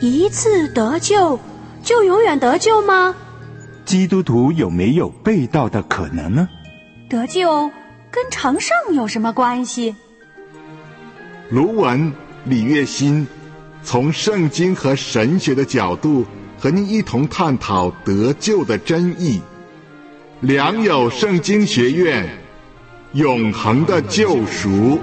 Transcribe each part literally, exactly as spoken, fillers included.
一次得救就永远得救吗？ 基督徒有没有被盗的可能呢？ 得救跟成圣有什么关系？ 卢文、李月新从圣经和神学的角度和您一同探讨得救的真义。良友圣经学院，永恒的救赎。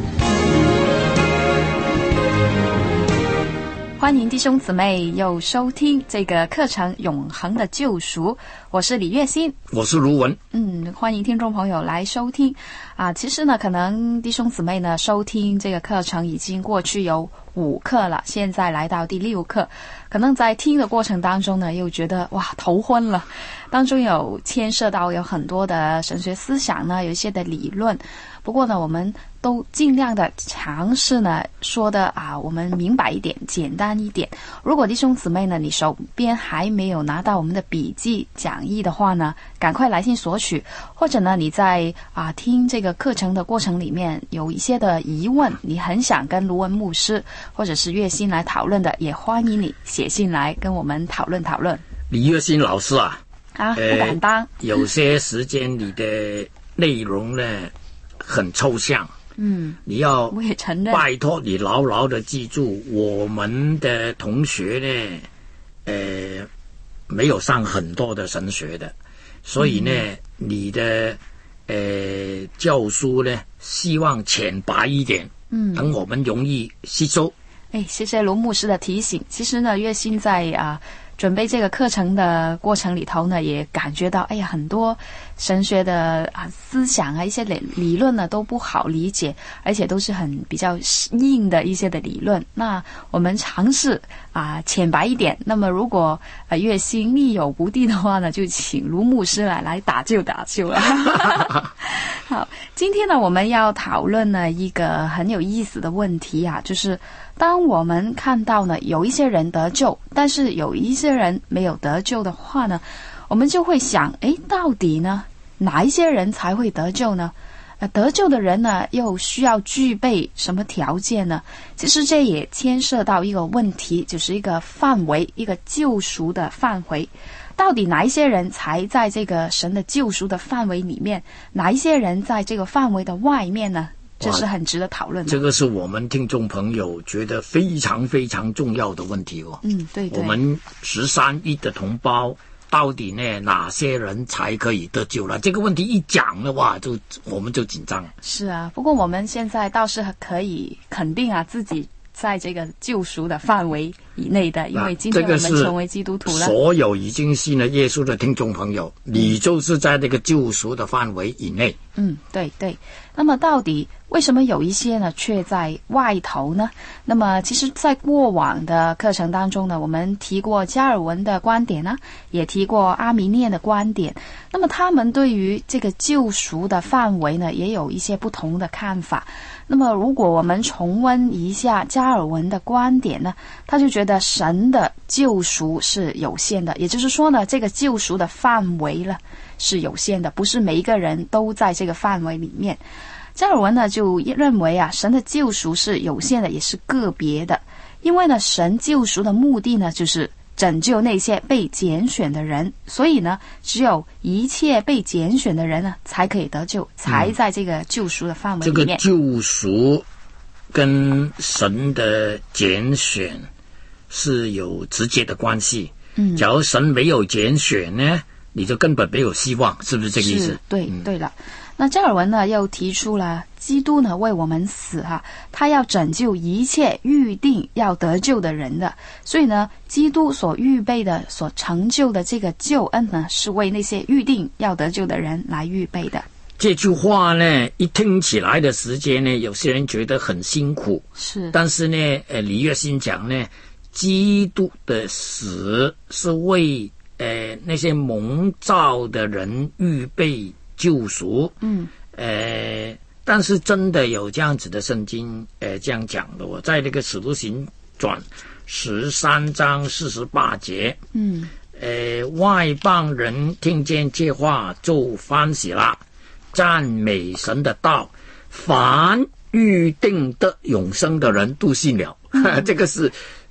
欢迎弟兄姊妹又收听这个课程《永恒的救赎》，我是李月欣， 我是卢文。 嗯，欢迎听众朋友来收听啊。其实呢，可能弟兄姊妹呢收听这个课程已经过去有五课了，现在来到第六课，可能在听的过程当中呢，又觉得哇头昏了，当中有牵涉到有很多的神学思想呢，有一些的理论。不过呢，我们都尽量的尝试呢说的啊，我们明白一点，简单一点。如果弟兄姊妹呢，你手边还没有拿到我们的笔记讲义的话呢，赶快来信索取，或者呢你在啊听这个课程的过程里面有一些的疑问，你很想跟卢文牧师或者是月薪来讨论的，也欢迎你写信来跟我们讨论讨论。 李月薪老师啊， 啊，不敢当。 呃、有些时间你的内容呢很抽象， 嗯， 你要我也承认， 拜托你牢牢的记住，我们的同学呢，呃，没有上很多的神学的，所以呢，嗯、你的呃教书呢，希望浅白一点，嗯，等我们容易吸收。 哎，谢谢卢牧师的提醒。其实呢，月薪在啊。准备这个课程的过程里头呢，也感觉到，哎呀，很多神学的啊思想啊，一些理理论呢都不好理解，而且都是很比较硬的一些的理论。那我们尝试啊浅白一点。那么如果啊月薪力有不地的话呢，就请卢牧师来来打救打救了。好，今天呢我们要讨论呢一个很有意思的问题啊，就是当我们看到呢有一些人得救，但是有一些人没有得救的话呢，我们就会想，诶，到底呢哪一些人才会得救呢？呃，得救的人呢又需要具备什么条件呢？其实这也牵涉到一个问题，就是一个范围，一个救赎的范围。到底哪一些人才在这个神的救赎的范围里面，哪一些人在这个范围的外面呢？这是很值得讨论的。 这个是我们听众朋友觉得非常非常重要的问题哦。 嗯，对对。 我们十三亿的同胞，到底呢哪些人才可以得救了？这个问题一讲的话，就我们就紧张。 是啊，不过我们现在倒是可以肯定啊，自己在这个救赎的范围以内的，因为今天我们成为基督徒了。 这个、所有已经信了耶稣的听众朋友，你就是在这个救赎的范围以内。 嗯，对对。那么到底为什么有一些呢却在外头呢？那么其实在过往的课程当中呢，我们提过加尔文的观点呢，也提过阿米念的观点。那么他们对于这个救赎的范围呢，也有一些不同的看法。那么如果我们重温一下加尔文的观点呢，他就觉得神的救赎是有限的，也就是说呢，这个救赎的范围呢是有限的，不是每一个人都在这个范围里面。加尔文呢就认为啊，神的救赎是有限的，也是个别的，因为呢，神救赎的目的呢就是拯救那些被拣选的人，所以呢，只有一切被拣选的人呢才可以得救，才在这个救赎的范围里面。 嗯、这个救赎跟神的拣选是有直接的关系。嗯，假如神没有拣选呢，你就根本没有希望，是不是这个意思？ 对、 嗯、 对了。那加尔文呢又提出了基督呢为我们死哈、啊，他要拯救一切预定要得救的人的，所以呢基督所预备的所成就的这个救恩呢是为那些预定要得救的人来预备的。 这句话呢一听起来的时间呢，有些人觉得很辛苦， 是， 但是呢呃李月新讲呢，基督的死是为呃那些蒙召的人预备救赎。嗯，呃，但是真的有这样子的圣经，呃，这样讲的。我在那个《使徒行传》十三章四十八节，嗯，呃，外邦人听见这话就欢喜了，赞美神的道，凡预定的永生的人都信了。嗯、这个是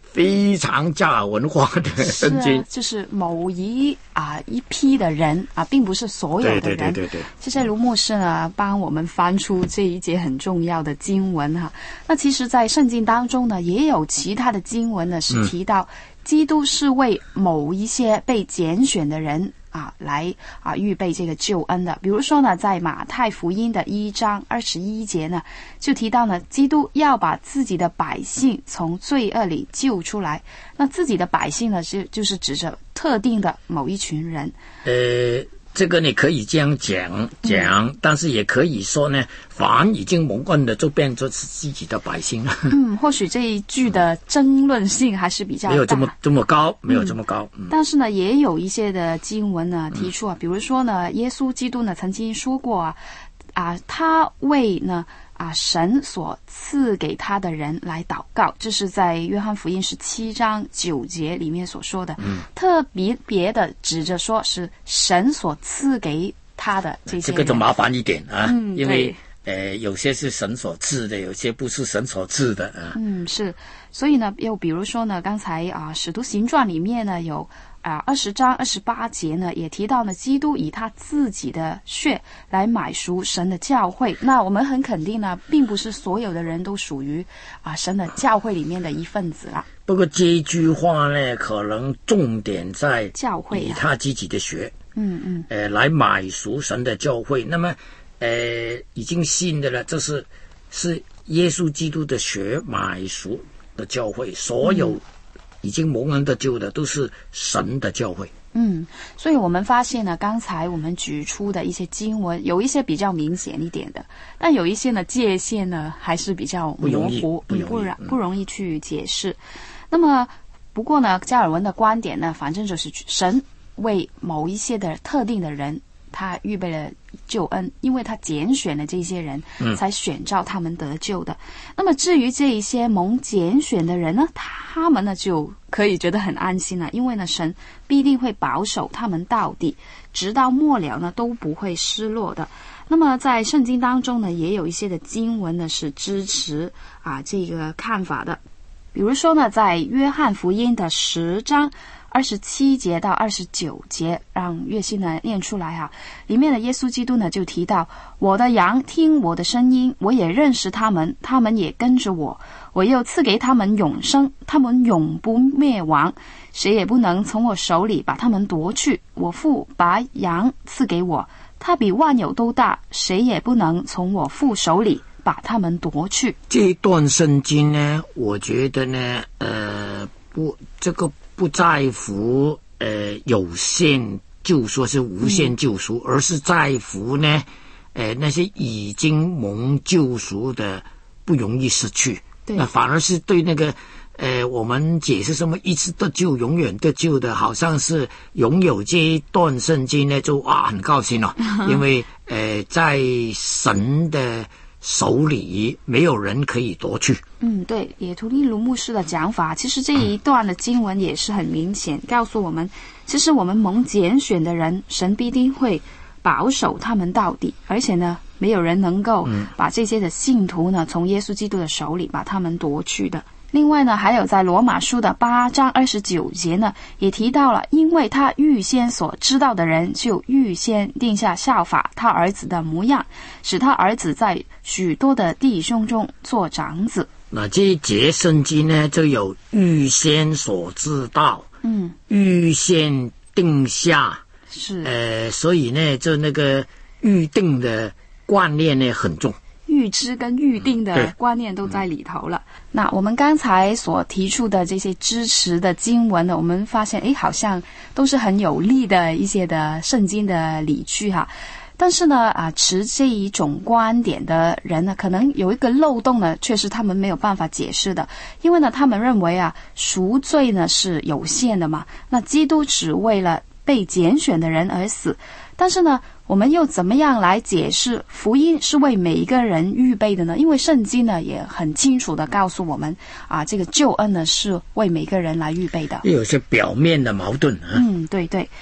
非常加尔文化的圣经， 是啊，就是某一啊一批的人啊，并不是所有的人。 对对对对对。 谢谢卢牧师呢，帮我们翻出这一节很重要的经文哈。那其实，在圣经当中呢，也有其他的经文呢，是提到基督是为某一些被拣选的人啊来啊预备这个救恩的。比如说呢，在马太福音的一章二十一节呢，就提到呢，基督要把自己的百姓从罪恶里救出来。那自己的百姓呢，是就是指着特定的某一群人。 呃，这个你可以这样讲讲、嗯，但是也可以说呢，凡已经蒙恩的就变作是自己的百姓了。 嗯，或许这一句的争论性还是比较大， 没有这么这么高，没有这么高。嗯嗯、 但是呢，也有一些的经文呢提出啊，比如说呢，耶稣基督呢曾经说过啊，啊，他为呢。啊，神所赐给他的人来祷告，这是在约翰福音十七章九节里面所说的，嗯、特别别的指着说是神所赐给他的这些人。 这个就麻烦一点啊， 嗯、 因为呃有些是神所赐的，有些不是神所赐的啊。 嗯，是，所以呢，又比如说呢，刚才啊，《使徒行传》里面呢有。啊，二十章二十八节呢，也提到呢，基督以他自己的血来买赎神的教会。那我们很肯定呢，并不是所有的人都属于啊神的教会里面的一份子啦。 不过这句话呢，可能重点在教会、啊、 以他自己的血， 嗯嗯， 呃，来买赎神的教会。那么，呃，已经信的了，这是是耶稣基督的血买赎的教会，所有、嗯。已经蒙恩得救的都是神的教会。 嗯，所以我们发现呢，刚才我们举出的一些经文，有一些比较明显一点的，但有一些呢界限呢还是比较模糊， 不容易，不容易， 不容易去解释。那么，不过呢，加尔文的观点呢，反正就是神为某一些的特定的人。他预备了救恩，因为他拣选了这些人、嗯、才选召他们得救的。那么至于这一些蒙拣选的人呢，他们呢就可以觉得很安心了，因为呢神必定会保守他们到底，直到末了呢都不会失落的。那么在圣经当中呢，也有一些的经文呢是支持啊这个看法的。比如说呢，在约翰福音的十章二十七节到二十九节，让月信呢念出来啊。里面的耶稣基督呢就提到，我的羊听我的声音，我也认识他们，他们也跟着我，我又赐给他们永生，他们永不灭亡，谁也不能从我手里把他们夺去。我父把羊赐给我，他比万有都大，谁也不能从我父手里把他们夺去。 这段圣经呢，我觉得呢，呃，不，这个不在乎呃有限救赎是无限救赎、嗯，而是在乎呢，呃那些已经蒙救赎的不容易失去，那反而是对那个呃我们解释什么一次得救永远得救的，好像是拥有这一段圣经呢，就哇很高兴了、哦，因为呃在神的手里没有人可以夺去。 嗯，对，也图利卢牧师的讲法，其实这一段的经文也是很明显告诉我们，其实我们蒙拣选的人，神必定会保守他们到底，而且呢没有人能够把这些的信徒呢从耶稣基督的手里把他们夺去的。另外呢，还有在罗马书的八章二十九节呢，也提到了，因为他预先所知道的人，就预先定下效法他儿子的模样，使他儿子在许多的弟兄中做长子。 那这一节圣经呢，就有预先所知道， 嗯， 预先定下， 是， 呃，所以呢，就那个预定的观念呢很重。 预知跟预定的观念都在里头了。那我们刚才所提出的这些支持的经文呢，我们发现诶好像都是很有力的一些的圣经的理据哈。但是呢啊持这一种观点的人呢，可能有一个漏洞呢，却是他们没有办法解释的。因为呢他们认为啊赎罪呢是有限的嘛，那基督只为了被拣选的人而死。但是呢我们又怎么样来解释福音是为每一个人预备的呢？因为圣经呢也很清楚的告诉我们啊，这个救恩呢是为每个人来预备的。 有些表面的矛盾啊。 嗯，对对。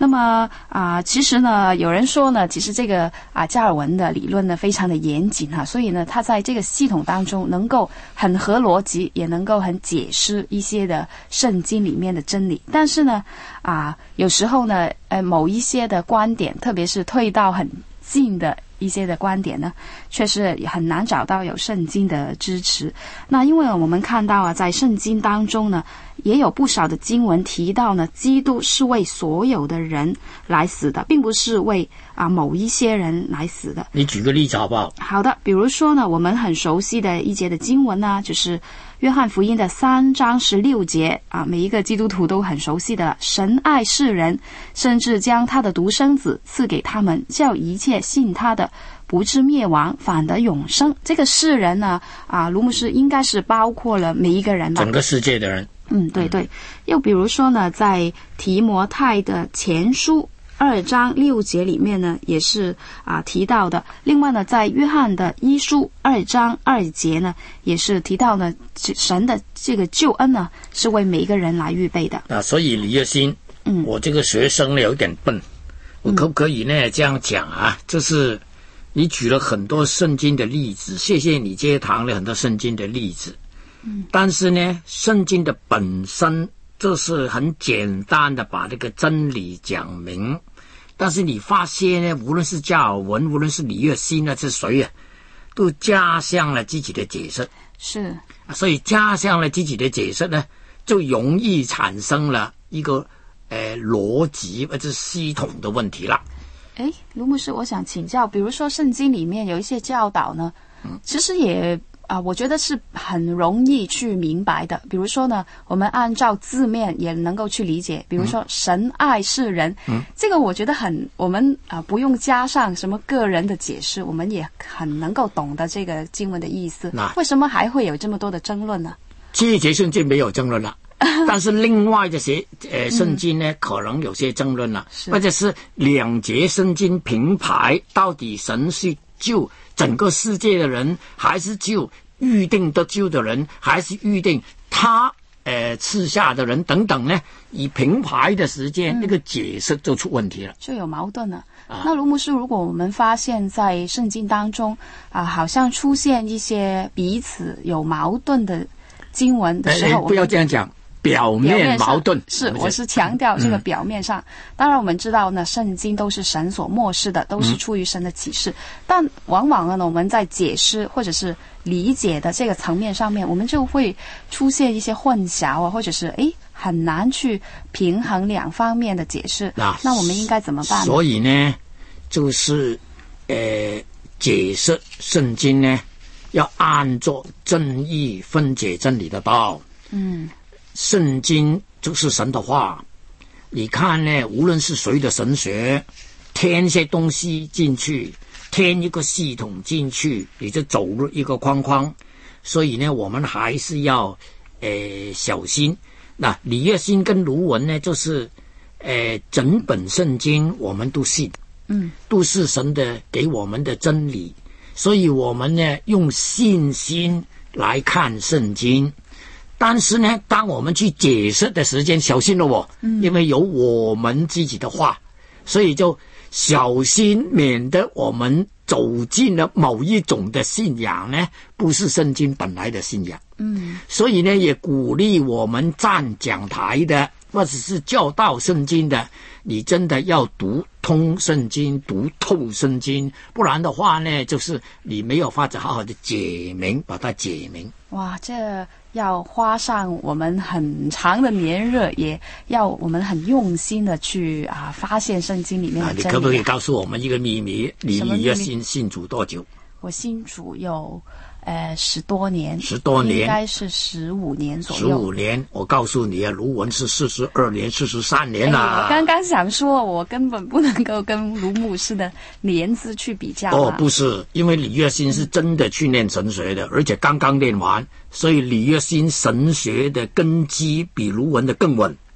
那么啊、呃，其实呢，有人说呢，其实这个啊加尔文的理论呢非常的严谨哈、啊，所以呢，他在这个系统当中能够很合逻辑，也能够很解释一些的圣经里面的真理。但是呢，啊，有时候呢，呃，某一些的观点，特别是退到很近的一些的观点呢，确实很难找到有圣经的支持。那因为我们看到啊，在圣经当中呢，也有不少的经文提到呢，基督是为所有的人来死的，并不是为啊某一些人来死的。 你举个例子好不好？ 好的，比如说呢，我们很熟悉的一节的经文呢，就是约翰福音的三章十六节啊，每一个基督徒都很熟悉的，神爱世人，甚至将他的独生子赐给他们，叫一切信他的不至灭亡，反得永生。这个世人呢，啊，卢牧师应该是包括了每一个人吧， 整个世界的人。 嗯，对对。又比如说呢，在提摩太的前书二章六节里面呢，也是啊提到的。另外呢，在约翰的一书二章二节呢，也是提到呢，神的这个救恩呢，是为每一个人来预备的。 啊，所以李月新，嗯，我这个学生呢有点笨，我可不可以呢、嗯、这样讲啊？就是你举了很多圣经的例子，谢谢你接堂了很多圣经的例子。嗯，但是呢，圣经的本身就是很简单的把这个真理讲明。但是你发现呢，无论是加尔文，无论是李月新呢，是谁啊，都加上了自己的解释。 是， 所以加上了自己的解释呢，就容易产生了一个呃逻辑或者系统的问题了。 哎，卢牧师，我想请教，比如说圣经里面有一些教导呢，嗯、其实也啊、呃，我觉得是很容易去明白的。比如说呢，我们按照字面也能够去理解。比如说，神爱世人，嗯，这个我觉得很，我们啊、呃、不用加上什么个人的解释，我们也很能够懂得这个经文的意思。为什么还会有这么多的争论呢？ 这节圣经没有争论了。但是另外这些呃圣经呢、嗯，可能有些争论了，或者是两节圣经平排，到底神是救整个世界的人，还是救预定得救的人，还是预定他呃赐下的人等等呢？以平排的时间、嗯，那个解释就出问题了， 就有矛盾了。啊、那卢牧师，如果我们发现在圣经当中啊，好像出现一些彼此有矛盾的经文的时候， 哎哎不要这样讲。表面矛盾是，我是强调这个表面上、嗯。当然，我们知道呢，圣经都是神所默示的，都是出于神的启示。嗯、但往往呢，我们在解释或者是理解的这个层面上面，我们就会出现一些混淆啊，或者是诶很难去平衡两方面的解释。那那我们应该怎么办呢？ 所以呢，就是呃解释圣经呢，要按照正义分解真理的道。嗯。圣经就是神的话，你看呢，无论是谁的神学，添些东西进去，添一个系统进去，你就走入一个框框。所以呢，我们还是要呃小心。那李月新跟卢文呢，就是呃整本圣经我们都信，嗯，都是神的给我们的真理，所以我们呢用信心来看圣经。但是呢，当我们去解释的时间，小心了哦，嗯，因为有我们自己的话，所以就小心，免得我们走进了某一种的信仰呢，不是圣经本来的信仰。嗯，所以呢，也鼓励我们站讲台的，或者是教导圣经的，你真的要读通圣经，读透圣经，不然的话呢，就是你没有法子好好的解明，把它解明。 哇，这要花上我们很长的年日，也要我们很用心的去啊发现圣经里面的真理。 啊、你可不可以告诉我们一个秘密？你你要信信主多久？ 我信主有呃十多年， 十多年应该是十五年左右。 十五年，我告诉你啊，卢文是四十二年、四十三年啦、 哎。我刚刚想说，我根本不能够跟卢牧师的年资去比较。 哦，不是，因为李月新是真的去念神学的，嗯、而且刚刚念完，所以李月新神学的根基比卢文的更稳。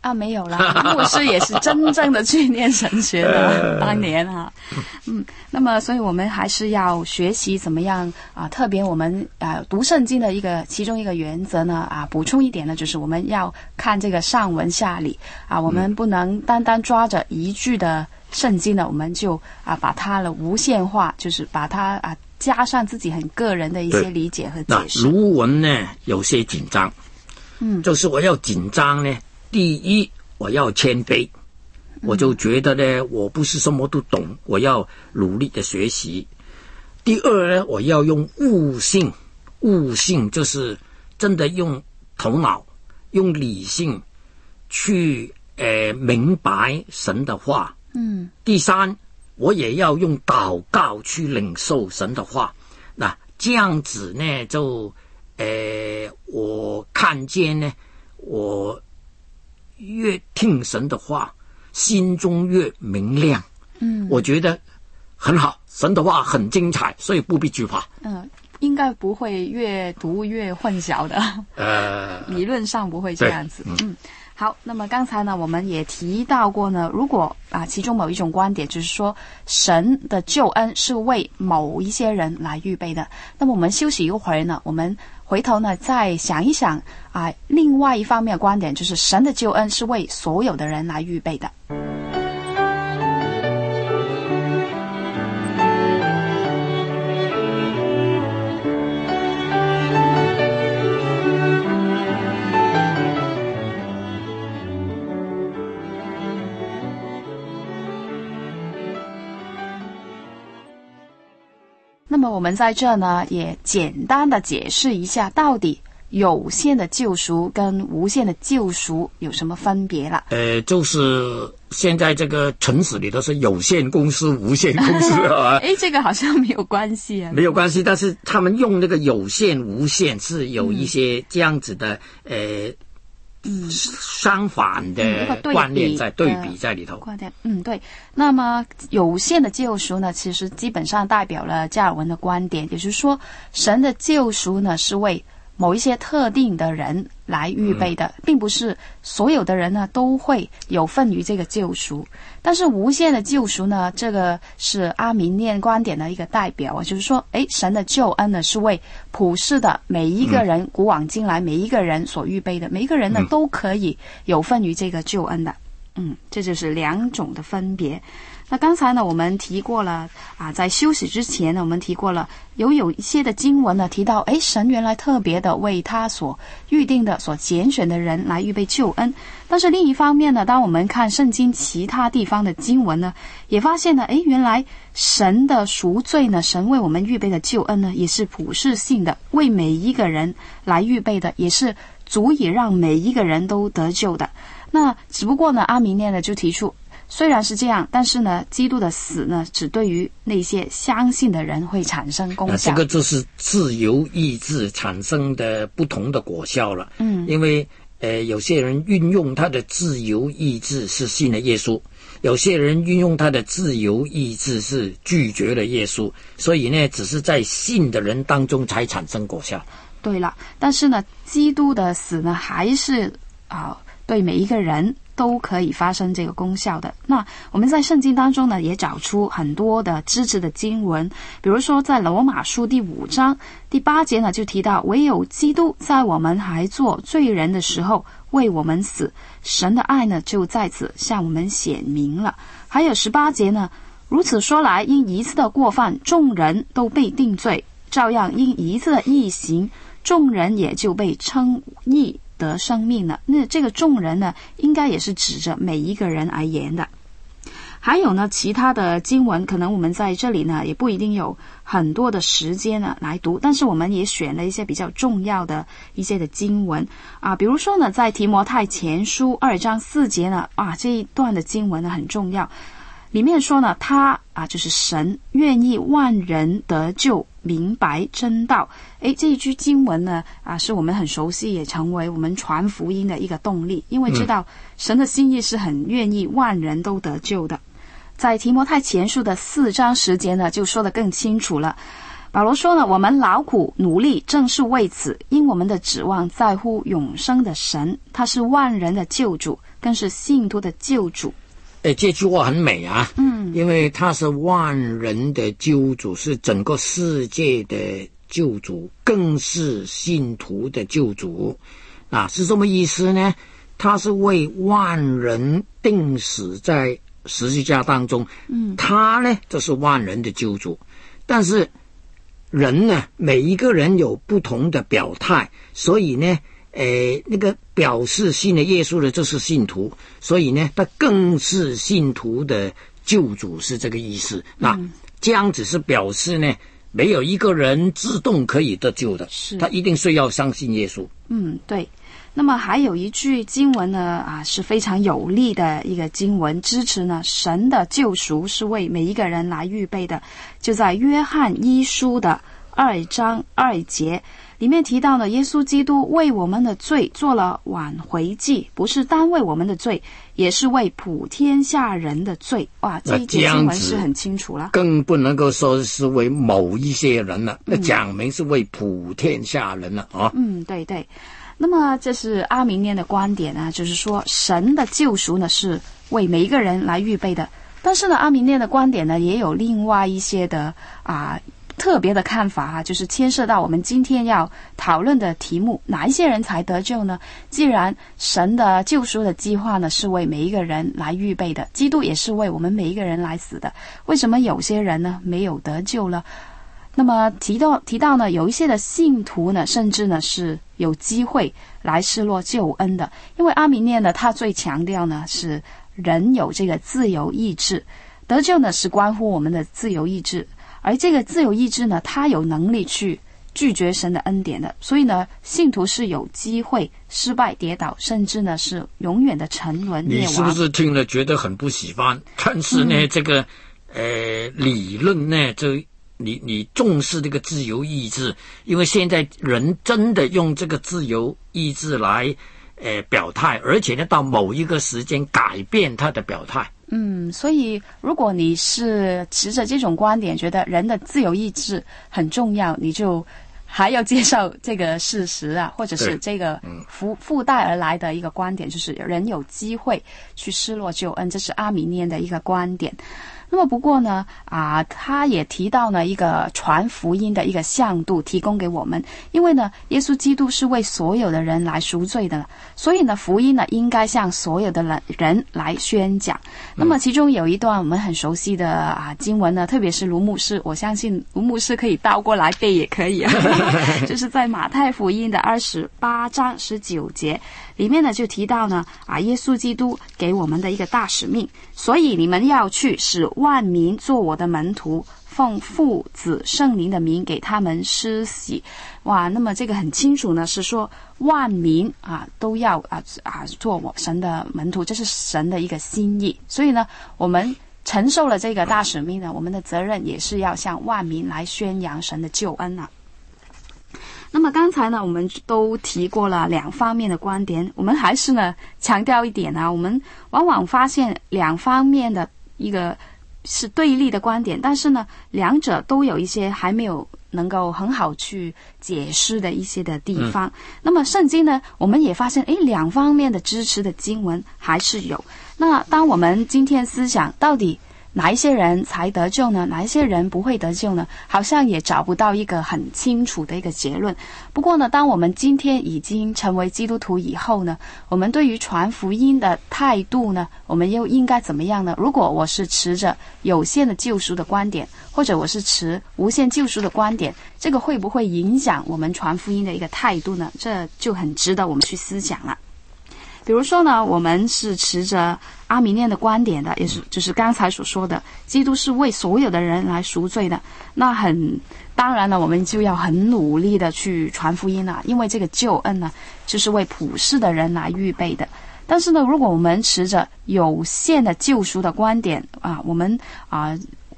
啊，没有啦，牧师也是真正的去念神学的，当年啊，嗯，那么所以我们还是要学习怎么样啊，特别我们啊读圣经的一个其中一个原则呢啊，补充一点呢，就是我们要看这个上文下理啊，我们不能单单抓着一句的圣经呢，我们就啊把它的无限化，就是把它啊加上自己很个人的一些理解和解释。 那卢文呢有些紧张， 嗯， 就是我要紧张呢。第一，我要谦卑，我就觉得呢，我不是什么都懂，我要努力的学习。第二呢，我要用悟性，悟性就是真的用头脑、用理性去呃明白神的话。 嗯。 第三，我也要用祷告去领受神的话。那这样子呢，就呃，我看见呢，我越听神的话，心中越明亮。 嗯， 我觉得很好，神的话很精彩，所以不必惧怕。 嗯，应该不会越读越混淆的。 呃， 理论上不会这样子。嗯。嗯，好，那么刚才呢，我们也提到过呢，如果啊，其中某一种观点就是说，神的救恩是为某一些人来预备的。那么我们休息一会儿呢，我们回头呢再想一想啊，另外一方面的观点就是神的救恩是为所有的人来预备的。那么我们在这呢，也简单的解释一下，到底有限的救赎跟无限的救赎有什么分别了？ 呃，就是现在这个城市里头是有限公司、无限公司啊。 哎，这个好像没有关系啊。 没有关系，但是他们用那个有限、无限是有一些这样子的、嗯、呃。嗯，相反的观念在对比在里头。 嗯，对。那么有限的救赎呢，其实基本上代表了加尔文的观点，也就是说，神的救赎呢是为某一些特定的人来预备的，并不是所有的人呢都会有份于这个救赎。但是无限的救赎呢，这个是阿明念观点的一个代表啊，就是说，诶，神的救恩呢是为普世的每一个人，嗯、古往今来每一个人所预备的，每一个人呢、嗯、都可以有份于这个救恩的。嗯，这就是两种的分别。那刚才呢，我们提过了啊，在休息之前呢，我们提过了有有一些的经文呢提到，诶，神原来特别的为他所预定的、所拣选的人来预备救恩。但是另一方面呢，当我们看圣经其他地方的经文呢，也发现呢，诶，原来神的赎罪呢，神为我们预备的救恩呢，也是普世性的，为每一个人来预备的，也是足以让每一个人都得救的。那只不过呢，阿明念呢就提出，虽然是这样，但是呢，基督的死呢，只对于那些相信的人会产生功效。 这个就是自由意志产生的不同的果效了。嗯，因为呃，有些人运用他的自由意志是信了耶稣，有些人运用他的自由意志是拒绝了耶稣，所以呢，只是在信的人当中才产生果效。 对了，但是呢，基督的死呢，还是啊、呃，对每一个人都可以发生这个功效的。那我们在圣经当中呢，也找出很多的支持的经文，比如说在罗马书第五章第八节呢，就提到唯有基督在我们还做罪人的时候为我们死，神的爱呢就在此向我们显明了。还有十八节呢，如此说来，因一次的过犯，众人都被定罪，照样因一次的义行，众人也就被称义得生命了。那这个众人呢，应该也是指着每一个人而言的。还有呢，其他的经文，可能我们在这里呢，也不一定有很多的时间呢来读，但是我们也选了一些比较重要的一些的经文啊，比如说呢，在提摩太前书二章四节呢，啊，这一段的经文呢很重要。里面说呢，他啊就是神愿意万人得救，明白真道。诶，这一句经文呢啊是我们很熟悉，也成为我们传福音的一个动力，因为知道神的心意是很愿意万人都得救的。在提摩太前书的四章十节呢，就说得更清楚了。 保罗说呢，我们劳苦努力正是为此，因我们的指望在乎永生的神，他是万人的救主，更是信徒的救主。 哎，这句话很美啊，嗯，因为他是万人的救主，是整个世界的救主，更是信徒的救主啊，是什么意思呢？他是为万人钉死在十字架当中，嗯，他呢，这是万人的救主，但是人呢，每一个人有不同的表态，所以呢，呃，那个表示信了耶稣的，这是信徒，所以呢，他更是信徒的救主，是这个意思。嗯、那这样子是表示呢，没有一个人自动可以得救的，是他一定是要相信耶稣。 嗯，对。那么还有一句经文呢，啊，是非常有力的一个经文，支持呢神的救赎是为每一个人来预备的，就在约翰一书的二章二节里面提到呢，耶稣基督为我们的罪做了挽回祭，不是单为我们的罪，也是为普天下人的罪。哇，这一节经文是很清楚了， 更不能够说是为某一些人了，那讲明是为普天下人了啊。 嗯，对对。那么这是阿明念的观点啊，就是说神的救赎呢是为每一个人来预备的。但是呢，阿明念的观点呢也有另外一些的啊特别的看法啊，就是牵涉到我们今天要讨论的题目，哪一些人才得救呢？既然神的救赎的计划呢是为每一个人来预备的，基督也是为我们每一个人来死的，为什么有些人呢没有得救了？那么提到提到呢，有一些的信徒呢，甚至呢是有机会来失落救恩的，因为阿明念呢，他最强调呢是人有这个自由意志，得救呢是关乎我们的自由意志，而这个自由意志呢，他有能力去拒绝神的恩典的，所以呢，信徒是有机会失败跌倒，甚至呢是永远的沉沦灭亡。 你是不是听了觉得很不喜欢？但是呢，嗯、这个呃理论呢，这。你你重视这个自由意志，因为现在人真的用这个自由意志来呃表态，而且呢到某一个时间改变他的表态。 嗯，所以如果你是持着这种观点，觉得人的自由意志很重要，你就还要接受这个事实啊，或者是这个附附带而来的一个观点，就是人有机会去失落救恩，这是阿米念的一个观点。那么不过呢，啊，他也提到呢一个传福音的一个向度提供给我们，因为呢，耶稣基督是为所有的人来赎罪的，所以呢，福音呢应该向所有的人人来宣讲。那么其中有一段我们很熟悉的啊经文呢，特别是卢牧师，我相信卢牧师可以倒过来背也可以啊，就是在马太福音的二十八章十九节里面呢，就提到呢啊，耶稣基督给我们的一个大使命，所以你们要去使万民做我的门徒，奉父子圣灵的名给他们施洗。哇，那么这个很清楚呢，是说万民啊都要啊啊做我神的门徒，这是神的一个心意。所以呢，我们承受了这个大使命呢，我们的责任也是要向万民来宣扬神的救恩啊。那么刚才呢，我们都提过了两方面的观点，我们还是呢强调一点啊，我们往往发现两方面的一个是对立的观点，但是呢，两者都有一些还没有能够很好去解释的一些的地方。嗯、那么圣经呢，我们也发现，诶，两方面的支持的经文还是有。那当我们今天思想到底哪一些人才得救呢？哪一些人不会得救呢？好像也找不到一个很清楚的一个结论。不过呢，当我们今天已经成为基督徒以后呢，我们对于传福音的态度呢，我们又应该怎么样呢？如果我是持着有限的救赎的观点，或者我是持无限救赎的观点，这个会不会影响我们传福音的一个态度呢？这就很值得我们去思想了。比如说呢，我们是持着阿米念的观点的，也是就是刚才所说的，基督是为所有的人来赎罪的。那很当然呢，我们就要很努力的去传福音了，因为这个救恩呢，就是为普世的人来预备的。但是呢，如果我们持着有限的救赎的观点啊，我们啊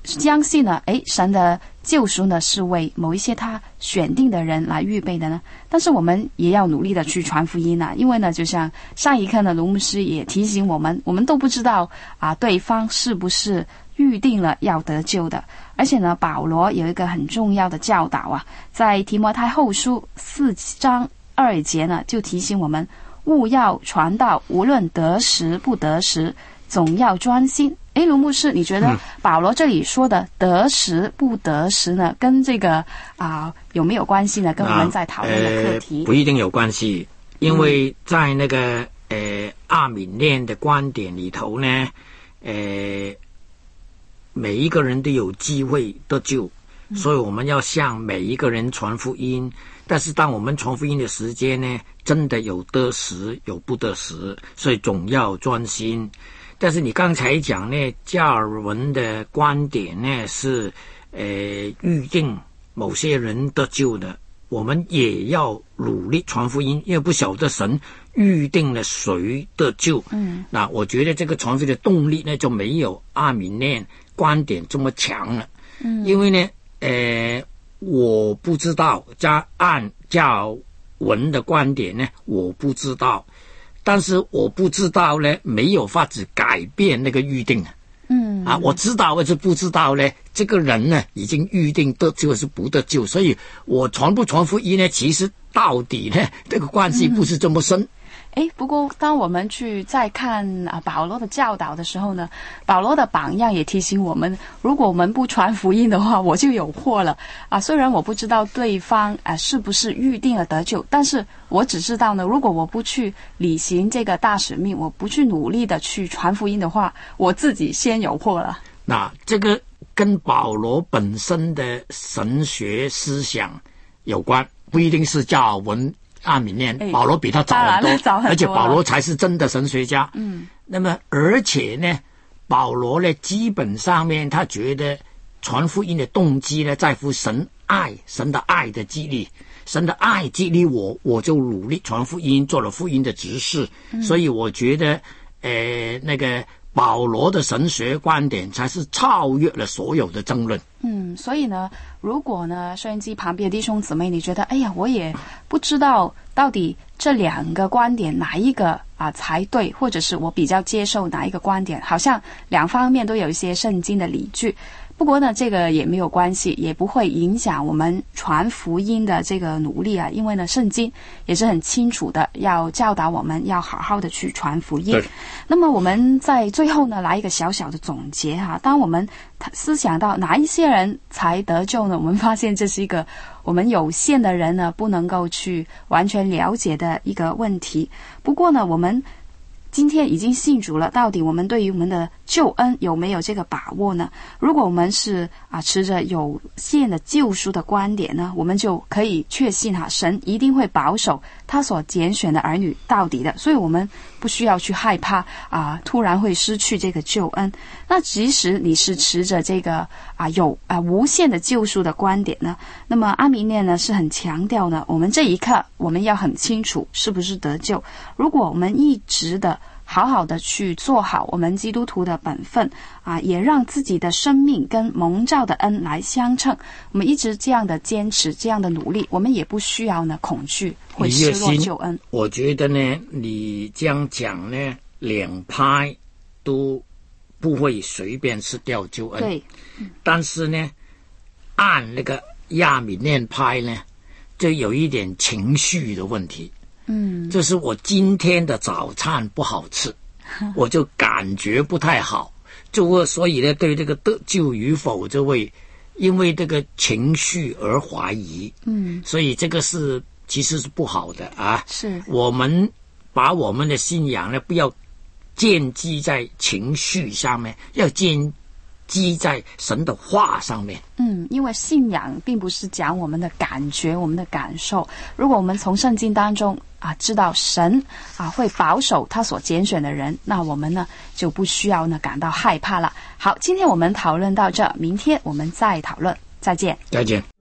相信呢，诶，神的救赎呢是为某一些他选定的人来预备的呢？但是我们也要努力的去传福音啊，因为呢，就像上一课呢，卢牧师也提醒我们，我们都不知道啊，对方是不是预定了要得救的。而且呢，保罗有一个很重要的教导啊，在提摩太后书四章二节呢，就提醒我们，务要传道，无论得时不得时，总要专心。诶，卢牧师，你觉得保罗这里说的得时不得时呢，跟这个啊、呃、有没有关系呢？跟我们在讨论的课题、 呃、不一定有关系，因为在那个、嗯、呃阿敏念的观点里头呢，呃每一个人都有机会得救，所以我们要向每一个人传福音。但是当我们传福音的时间呢，真的有得时有不得时，所以总要专心。但是你刚才讲呢，加尔文的观点呢是呃预定某些人得救的，我们也要努力传福音，因为不晓得神预定了谁得救。嗯，那我觉得这个传福音的动力呢就没有阿敏念观点这么强了。嗯，因为呢呃我不知道，加按加尔文的观点呢我不知道，但是我不知道呢，没有法子改变那个预定啊。嗯啊，我知道还是不知道呢？这个人呢，已经预定得救还是不得救，所以我传不传福音呢？其实到底呢，这个关系不是这么深。 诶，不过当我们去再看啊保罗的教导的时候呢，保罗的榜样也提醒我们，如果我们不传福音的话，我就有祸了啊！虽然我不知道对方啊是不是预定了得救，但是我只知道呢，如果我不去履行这个大使命，我不去努力的去传福音的话，我自己先有祸了。 那这个跟保罗本身的神学思想有关，不一定是加尔文阿敏念，保罗比他早很多， 早很多， 而且保罗才是真的神学家。 嗯， 那么而且呢，保罗呢，基本上面他觉得传福音的动机呢，在乎神爱，神的爱的激励，神的爱激励我，我就努力传福音，做了福音的执事。嗯、所以我觉得，呃，那个保罗的神学观点才是超越了所有的争论。 嗯，所以呢，如果呢，收音机旁边的弟兄姊妹，你觉得，哎呀，我也不知道到底这两个观点哪一个啊才对，或者是我比较接受哪一个观点，好像两方面都有一些圣经的理据。不过呢，这个也没有关系，也不会影响我们传福音的这个努力啊。因为呢，圣经也是很清楚的，要教导我们要好好的去传福音。那么我们在最后呢，来一个小小的总结哈。当我们思想到哪一些人才得救呢？我们发现这是一个我们有限的人呢不能够去完全了解的一个问题。不过呢，我们今天已经信主了，到底我们对于我们的救恩有没有这个把握呢？如果我们是啊持着有限的救赎的观点呢，我们就可以确信哈，神一定会保守他所拣选的儿女到底的，所以我们不需要去害怕啊突然会失去这个救恩。那即使你是持着这个啊有啊无限的救赎的观点呢，那么阿明念呢是很强调呢，我们这一刻我们要很清楚是不是得救。如果我们一直的好好的去做好我们基督徒的本分啊，也让自己的生命跟蒙召的恩来相称。我们一直这样的坚持，这样的努力，我们也不需要呢恐惧会失落救恩。 我觉得呢，你这样讲呢，两派都不会随便失掉救恩。 对， 嗯、但是呢，按那个亚米念派呢，就有一点情绪的问题。 嗯， 就是我今天的早餐不好吃，我就感觉不太好，就会所以呢，对这个得救与否，就会因为这个情绪而怀疑。 嗯， 所以这个是其实是不好的啊。 是我们把我们的信仰呢，不要建基在情绪上面，要建基在神的话上面。 嗯，因为信仰并不是讲我们的感觉，我们的感受。如果我们从圣经当中啊知道神啊会保守他所拣选的人，那我们呢就不需要呢感到害怕了。好，今天我们讨论到这，明天我们再讨论，再见。 再见。